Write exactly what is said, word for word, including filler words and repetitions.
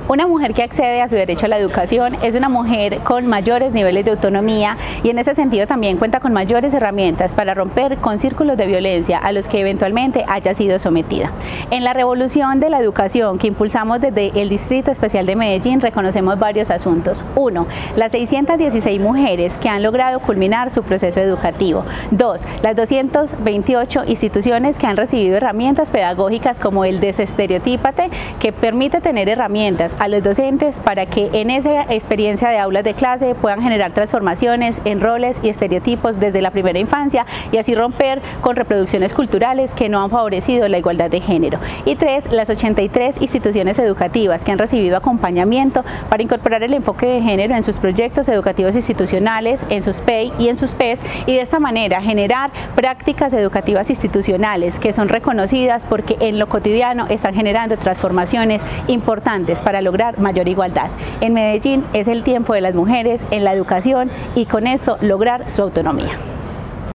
Una mujer que accede a su derecho a la educación es una mujer con mayores niveles de autonomía y en ese sentido también cuenta con mayores herramientas para romper con círculos de violencia a los que eventualmente haya sido sometida. En la revolución de la educación que impulsamos desde el Distrito Especial de Medellín reconocemos varios asuntos. Uno, las seiscientas dieciséis mujeres que han logrado culminar su proceso educativo. Dos, las doscientas veintiocho instituciones que han recibido herramientas pedagógicas como el Desestereotípate, que permite tener herramientas a los docentes para que en esa experiencia de aulas de clase puedan generar transformaciones en roles y estereotipos desde la primera infancia y así romper con reproducciones culturales que no han favorecido la igualdad de género. Y tres, las ochenta y tres instituciones educativas que han recibido acompañamiento para incorporar el enfoque de género en sus proyectos educativos institucionales, en sus P E I y en sus P E S y de esta manera generar prácticas educativas institucionales que son reconocidas porque en lo cotidiano están generando transformaciones importantes para lograr mayor igualdad. En Medellín es el tiempo de las mujeres en la educación y con esto lograr su autonomía.